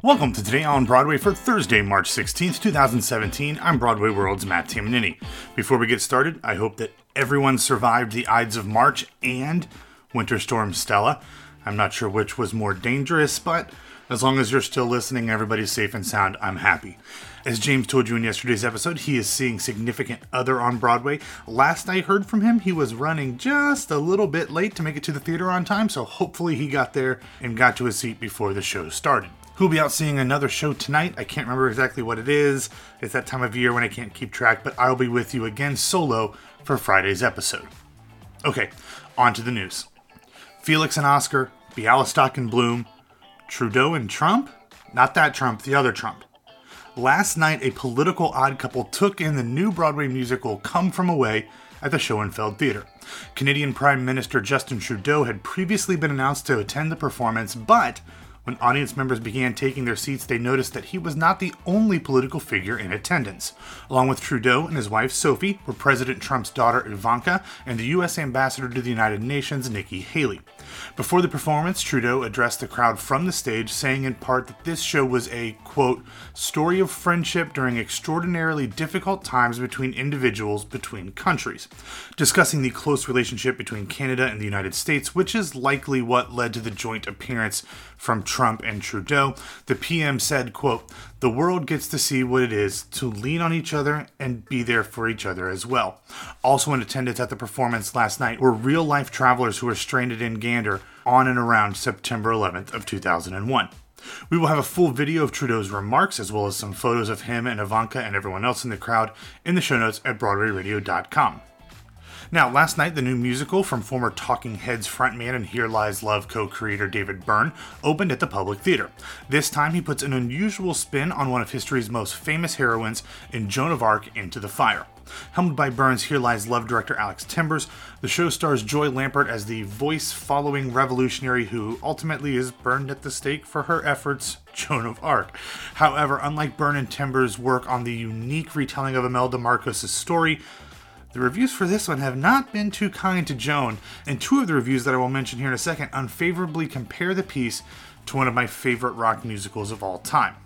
Welcome to Today on Broadway for Thursday, March 16th, 2017. I'm Broadway World's Matt Tamanini. Before we get started, I hope that everyone survived the Ides of March and Winter Storm Stella. I'm not sure which was more dangerous, but as long as you're still listening, everybody's safe and sound, I'm happy. As James told you in yesterday's episode, he is seeing Significant Other on Broadway. Last I heard from him, he was running just a little bit late to make it to the theater on time, so hopefully he got there and got to his seat before the show started. Who'll be out seeing another show tonight? I can't remember exactly what it is. It's that time of year when I can't keep track, but I'll be with you again solo for Friday's episode. Okay, on to the news. Felix and Oscar, Bialystok and Bloom, Trudeau and Trump? Not that Trump, the other Trump. Last night, a political odd couple took in the new Broadway musical Come From Away at the Schoenfeld Theatre. Canadian Prime Minister Justin Trudeau had previously been announced to attend the performance, but when audience members began taking their seats, they noticed that he was not the only political figure in attendance. Along with Trudeau and his wife Sophie were President Trump's daughter Ivanka and the U.S. Ambassador to the United Nations Nikki Haley. Before the performance, Trudeau addressed the crowd from the stage, saying in part that this show was a, quote, story of friendship during extraordinarily difficult times between individuals between countries, discussing the close relationship between Canada and the United States, which is likely what led to the joint appearance from Trump and Trudeau. The PM said, quote, the world gets to see what it is to lean on each other and be there for each other as well. Also in attendance at the performance last night were real-life travelers who were stranded in Gander on and around September 11th of 2001. We will have a full video of Trudeau's remarks as well as some photos of him and Ivanka and everyone else in the crowd in the show notes at BroadwayRadio.com. Now, last night, the new musical from former Talking Heads frontman and Here Lies Love co-creator David Byrne opened at the Public Theater. This time, he puts an unusual spin on one of history's most famous heroines in Joan of Arc Into the Fire. Helmed by Byrne's Here Lies Love director Alex Timbers, the show stars Joy Lampert as the voice-following revolutionary who ultimately is burned at the stake for her efforts, Joan of Arc. However, unlike Byrne and Timbers' work on the unique retelling of Imelda Marcos' story, the reviews for this one have not been too kind to Joan, and two of the reviews that I will mention here in a second unfavorably compare the piece to one of my favorite rock musicals of all time.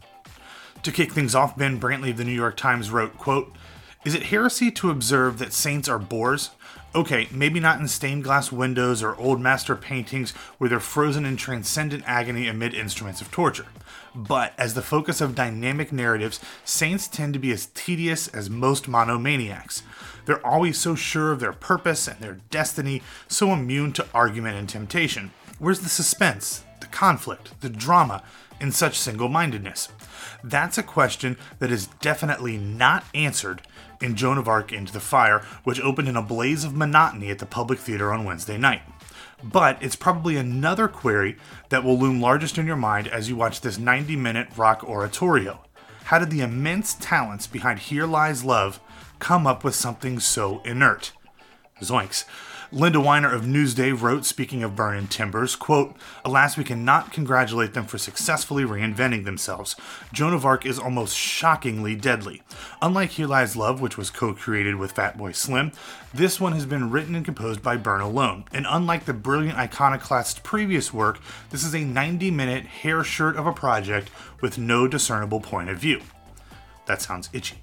To kick things off, Ben Brantley of the New York Times wrote, quote, is it heresy to observe that saints are bores? Okay, maybe not in stained glass windows or old master paintings where they're frozen in transcendent agony amid instruments of torture. But as the focus of dynamic narratives, saints tend to be as tedious as most monomaniacs. They're always so sure of their purpose and their destiny, so immune to argument and temptation. Where's the suspense, the conflict, the drama in such single-mindedness? That's a question that is definitely not answered in Joan of Arc Into the Fire, which opened in a blaze of monotony at the Public Theater on Wednesday night. But it's probably another query that will loom largest in your mind as you watch this 90-minute rock oratorio. How did the immense talents behind Here Lies Love come up with something so inert? Zoinks. Linda Weiner of Newsday wrote, speaking of Byrne and Timbers, quote, alas, we cannot congratulate them for successfully reinventing themselves. Joan of Arc is almost shockingly deadly. Unlike Here Lies Love, which was co-created with Fatboy Slim, this one has been written and composed by Byrne alone. And unlike the brilliant iconoclast's previous work, this is a 90-minute hair shirt of a project with no discernible point of view. That sounds itchy.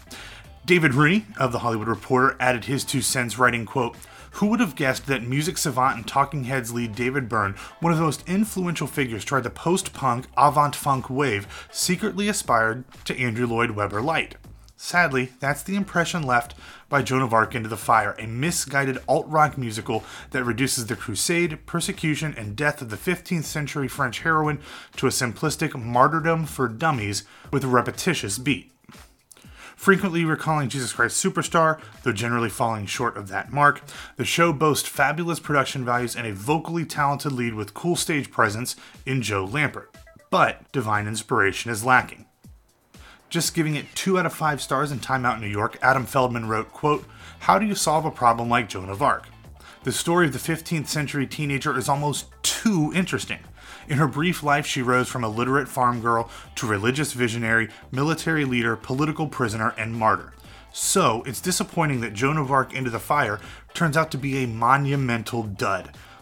David Rooney of The Hollywood Reporter added his 2 cents, writing, quote, who would have guessed that music savant and Talking Heads lead David Byrne, one of the most influential figures toward the post-punk, avant-funk wave, secretly aspired to Andrew Lloyd Webber Light? Sadly, that's the impression left by Joan of Arc Into the Fire, a misguided alt-rock musical that reduces the crusade, persecution, and death of the 15th century French heroine to a simplistic martyrdom for dummies with a repetitious beat. Frequently recalling Jesus Christ Superstar, though generally falling short of that mark, the show boasts fabulous production values and a vocally talented lead with cool stage presence in Joe Lampert. But divine inspiration is lacking. Just giving it 2 out of 5 stars in Time Out New York, Adam Feldman wrote, quote, how do you solve a problem like Joan of Arc? The story of the 15th century teenager is almost too interesting. In her brief life, she rose from a literate farm girl to religious visionary, military leader, political prisoner, and martyr. So, it's disappointing that Joan of Arc Into the Fire turns out to be a monumental dud.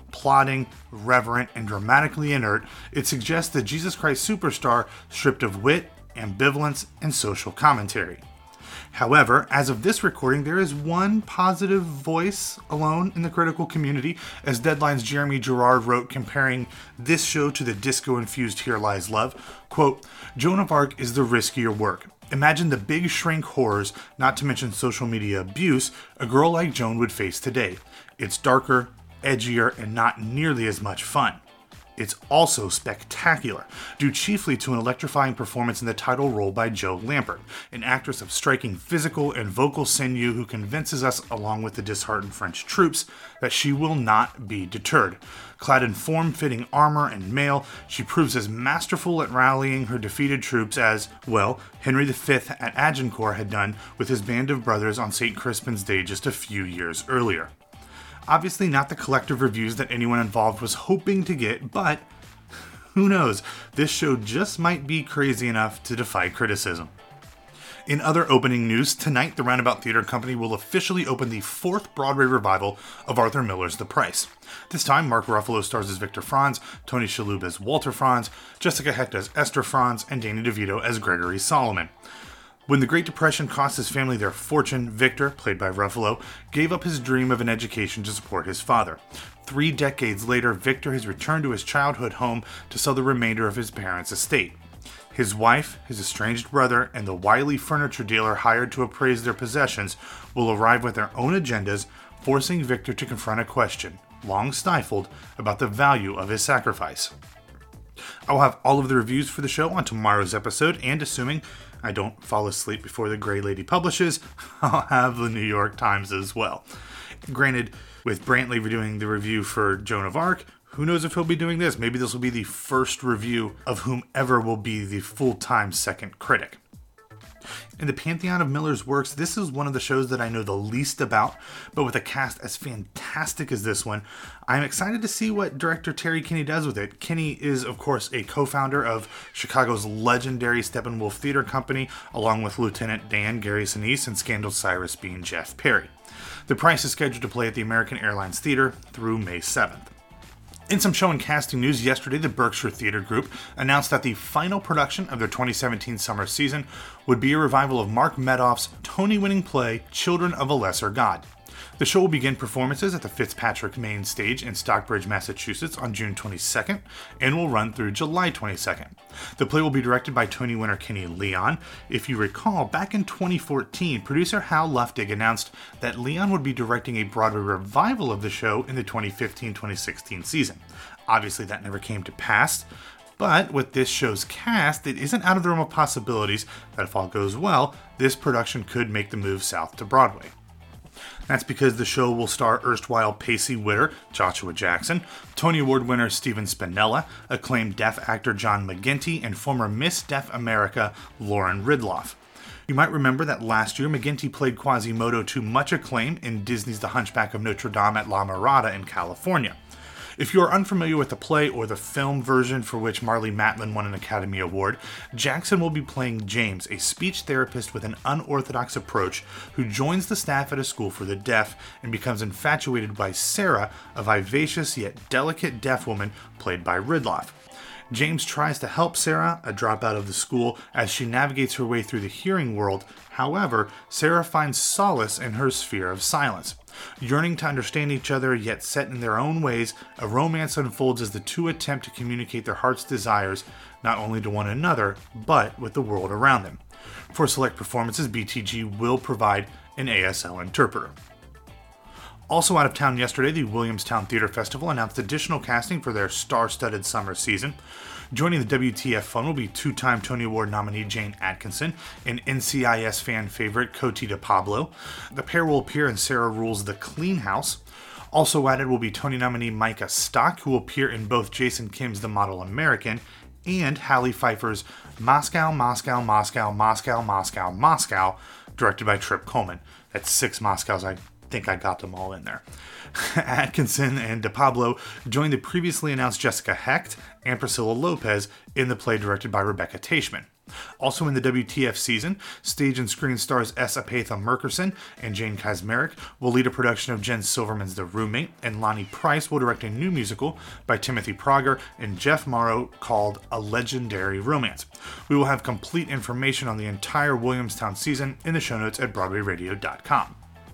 Plodding, reverent, and dramatically inert, it suggests the Jesus Christ Superstar stripped of wit, ambivalence, and social commentary. However, as of this recording, there is one positive voice alone in the critical community, as Deadline's Jeremy Gerard wrote comparing this show to the disco-infused Here Lies Love, quote, "Joan of Arc is the riskier work. Imagine the big shrink horrors, not to mention social media abuse, a girl like Joan would face today. It's darker, edgier, and not nearly as much fun. It's also spectacular, due chiefly to an electrifying performance in the title role by Jo Lampert, an actress of striking physical and vocal sinew who convinces us, along with the disheartened French troops, that she will not be deterred. Clad in form-fitting armor and mail, she proves as masterful at rallying her defeated troops as, well, Henry V at Agincourt had done with his band of brothers on St. Crispin's Day just a few years earlier. Obviously not the collective reviews that anyone involved was hoping to get, but who knows, this show just might be crazy enough to defy criticism. In other opening news, tonight the Roundabout Theater Company will officially open the 4th Broadway revival of Arthur Miller's The Price. This time, Mark Ruffalo stars as Victor Franz, Tony Shalhoub as Walter Franz, Jessica Hecht as Esther Franz, and Danny DeVito as Gregory Solomon. When the Great Depression cost his family their fortune, Victor, played by Ruffalo, gave up his dream of an education to support his father. 3 decades later, Victor has returned to his childhood home to sell the remainder of his parents' estate. His wife, his estranged brother, and the wily furniture dealer hired to appraise their possessions will arrive with their own agendas, forcing Victor to confront a question, long stifled, about the value of his sacrifice. I will have all of the reviews for the show on tomorrow's episode, and assuming I don't fall asleep before the Grey Lady publishes, I'll have the New York Times as well. Granted, with Brantley doing the review for Joan of Arc, who knows if he'll be doing this? Maybe this will be the first review of whomever will be the full-time second critic. In the pantheon of Miller's works, this is one of the shows that I know the least about, but with a cast as fantastic as this one, I'm excited to see what director Terry Kinney does with it. Kinney is, of course, a co-founder of Chicago's legendary Steppenwolf Theater Company, along with Lieutenant Dan Gary Sinise and Scandal Cyrus being Jeff Perry. The Price is scheduled to play at the American Airlines Theater through May 7th. In some show and casting news, yesterday the Berkshire Theater Group announced that the final production of their 2017 summer season would be a revival of Mark Medoff's Tony-winning play Children of a Lesser God. The show will begin performances at the Fitzpatrick Main Stage in Stockbridge, Massachusetts on June 22nd and will run through July 22nd. The play will be directed by Tony winner Kenny Leon. If you recall, back in 2014, producer Hal Luftig announced that Leon would be directing a Broadway revival of the show in the 2015-2016 season. Obviously, that never came to pass. But with this show's cast, it isn't out of the realm of possibilities that if all goes well, this production could make the move south to Broadway. That's because the show will star erstwhile Pacey Witter, Joshua Jackson, Tony Award winner Steven Spinella, acclaimed deaf actor John McGinty, and former Miss Deaf America Lauren Ridloff. You might remember that last year McGinty played Quasimodo to much acclaim in Disney's The Hunchback of Notre Dame at La Mirada in California. If you are unfamiliar with the play or the film version for which Marlee Matlin won an Academy Award, Jackson will be playing James, a speech therapist with an unorthodox approach who joins the staff at a school for the deaf and becomes infatuated by Sarah, a vivacious yet delicate deaf woman played by Ridloff. James tries to help Sarah, a dropout of the school, as she navigates her way through the hearing world. However, Sarah finds solace in her sphere of silence. Yearning to understand each other, yet set in their own ways, a romance unfolds as the two attempt to communicate their heart's desires, not only to one another, but with the world around them. For select performances, BTG will provide an ASL interpreter. Also out of town yesterday, the Williamstown Theater Festival announced additional casting for their star-studded summer season. Joining the WTF fun will be two-time Tony Award nominee Jane Atkinson and NCIS fan favorite Coty DePablo. The pair will appear in Sarah Rule's The Clean House. Also added will be Tony nominee Micah Stock, who will appear in both Jason Kim's The Model American and Halle Pfeiffer's Moscow, Moscow, Moscow, Moscow, Moscow, Moscow, directed by Trip Coleman. That's 6 Moscows I think I got them all in there. Atkinson and DePablo joined the previously announced Jessica Hecht and Priscilla Lopez in the play directed by Rebecca Teichman. Also in the WTF season, stage and screen stars S. Apatha Murkerson and Jane Kaczmarek will lead a production of Jen Silverman's The Roommate, and Lonnie Price will direct a new musical by Timothy Prager and Jeff Morrow called A Legendary Romance. We will have complete information on the entire Williamstown season in the show notes at BroadwayRadio.com.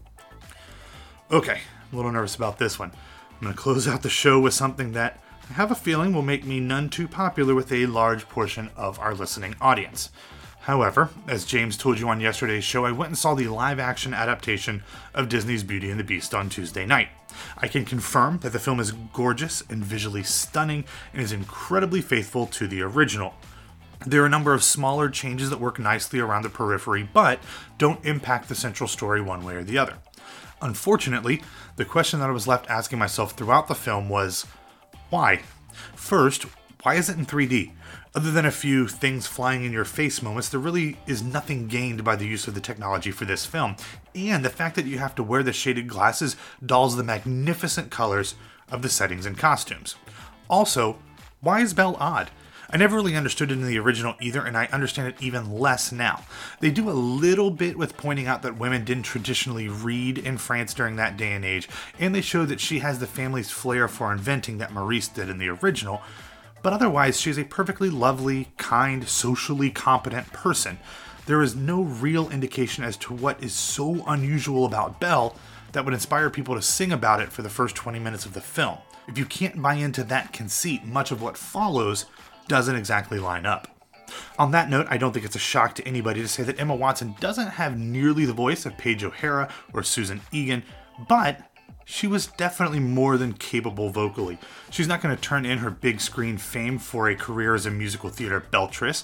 Okay, a little nervous about this one. I'm going to close out the show with something that I have a feeling will make me none too popular with a large portion of our listening audience. However, as James told you on yesterday's show, I went and saw the live-action adaptation of Disney's Beauty and the Beast on Tuesday night. I can confirm that the film is gorgeous and visually stunning and is incredibly faithful to the original. There are a number of smaller changes that work nicely around the periphery, but don't impact the central story one way or the other. Unfortunately, the question that I was left asking myself throughout the film was, why? First, why is it in 3D? Other than a few things flying in your face moments, there really is nothing gained by the use of the technology for this film, and the fact that you have to wear the shaded glasses dulls the magnificent colors of the settings and costumes. Also, why is Belle odd? I never really understood it in the original either, and I understand it even less now. They do a little bit with pointing out that women didn't traditionally read in France during that day and age, and they show that she has the family's flair for inventing that Maurice did in the original, but otherwise she's a perfectly lovely, kind, socially competent person. There is no real indication as to what is so unusual about Belle that would inspire people to sing about it for the first 20 minutes of the film. If you can't buy into that conceit, much of what follows doesn't exactly line up. On that note, I don't think it's a shock to anybody to say that Emma Watson doesn't have nearly the voice of Paige O'Hara or Susan Egan, but she was definitely more than capable vocally. She's not going to turn in her big screen fame for a career as a musical theater beltress,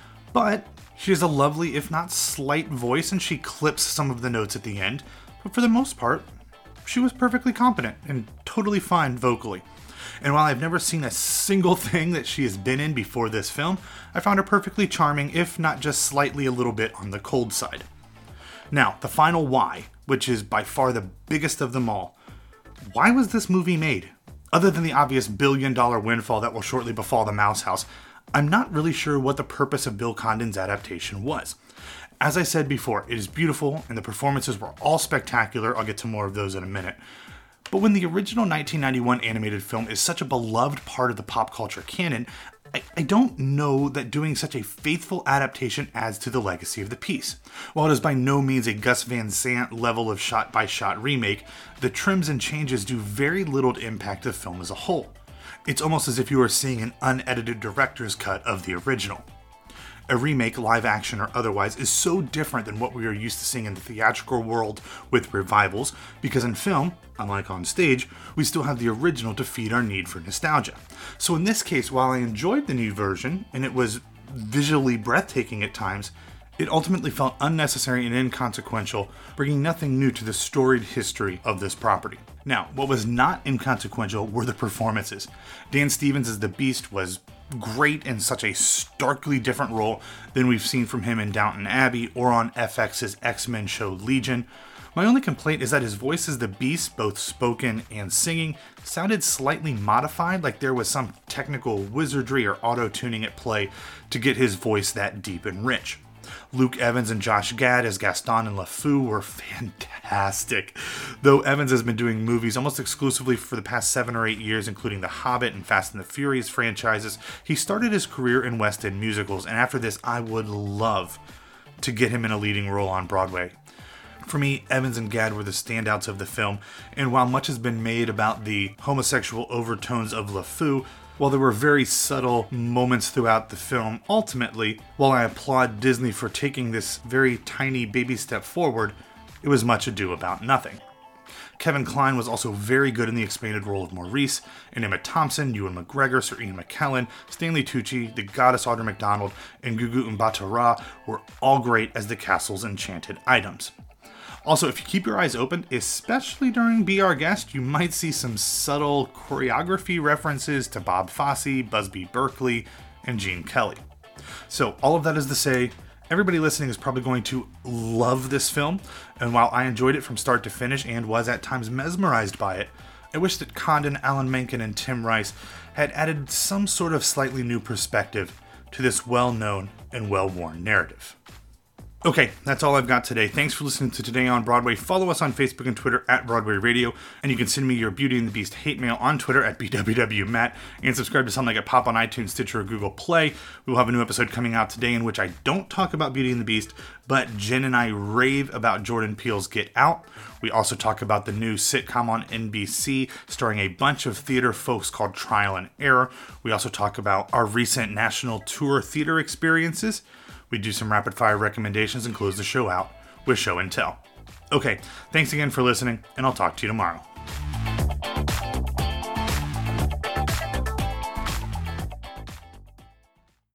but she has a lovely, if not slight voice, and she clips some of the notes at the end, but for the most part, she was perfectly competent and totally fine vocally. And while I've never seen a single thing that she has been in before this film, I found her perfectly charming, if not just slightly a little bit on the cold side. Now, the final why, which is by far the biggest of them all. Why was this movie made? Other than the obvious billion-dollar windfall that will shortly befall the Mouse House, I'm not really sure what the purpose of Bill Condon's adaptation was. As I said before, it is beautiful, and the performances were all spectacular. I'll get to more of those in a minute. But when the original 1991 animated film is such a beloved part of the pop culture canon, I don't know that doing such a faithful adaptation adds to the legacy of the piece. While it is by no means a Gus Van Sant level of shot-by-shot remake, the trims and changes do very little to impact the film as a whole. It's almost as if you are seeing an unedited director's cut of the original. A remake, live action or otherwise, is so different than what we are used to seeing in the theatrical world with revivals, because in film, unlike on stage, we still have the original to feed our need for nostalgia. So in this case, while I enjoyed the new version, and it was visually breathtaking at times, it ultimately felt unnecessary and inconsequential, bringing nothing new to the storied history of this property. Now, what was not inconsequential were the performances. Dan Stevens as the Beast was great in such a starkly different role than we've seen from him in Downton Abbey or on FX's X-Men show Legion. My only complaint is that his voice as the Beast, both spoken and singing, sounded slightly modified, like there was some technical wizardry or auto-tuning at play to get his voice that deep and rich. Luke Evans and Josh Gad as Gaston and LeFou were fantastic. Though Evans has been doing movies almost exclusively for the past 7 or 8 years, including The Hobbit and Fast and the Furious franchises, he started his career in West End musicals, and after this I would love to get him in a leading role on Broadway. For me, Evans and Gad were the standouts of the film, and while much has been made about the homosexual overtones of LeFou, while there were very subtle moments throughout the film, ultimately, while I applaud Disney for taking this very tiny baby step forward, it was much ado about nothing. Kevin Kline was also very good in the expanded role of Maurice, and Emma Thompson, Ewan McGregor, Sir Ian McKellen, Stanley Tucci, the goddess Audra McDonald, and Gugu Mbatha-Raw were all great as the castle's enchanted items. Also, if you keep your eyes open, especially during Be Our Guest, you might see some subtle choreography references to Bob Fosse, Busby Berkeley, and Gene Kelly. So all of that is to say, Everybody listening is probably going to love this film, and while I enjoyed it from start to finish and was at times mesmerized by it, I wish that Condon, Alan Menken, and Tim Rice had added some sort of slightly new perspective to this well-known and well-worn narrative. Okay, that's all I've got today. Thanks for listening to Today on Broadway. Follow us on Facebook and Twitter at Broadway Radio, and you can send me your Beauty and the Beast hate mail on Twitter at BWWMatt, and subscribe to Something Like It Pop on iTunes, Stitcher, or Google Play. We will have a new episode coming out today in which I don't talk about Beauty and the Beast, but Jen and I rave about Jordan Peele's Get Out. We also talk about the new sitcom on NBC starring a bunch of theater folks called Trial and Error. We also talk about our recent national tour theater experiences. We do some rapid fire recommendations and close the show out with show and tell. Okay, thanks again for listening, and I'll talk to you tomorrow.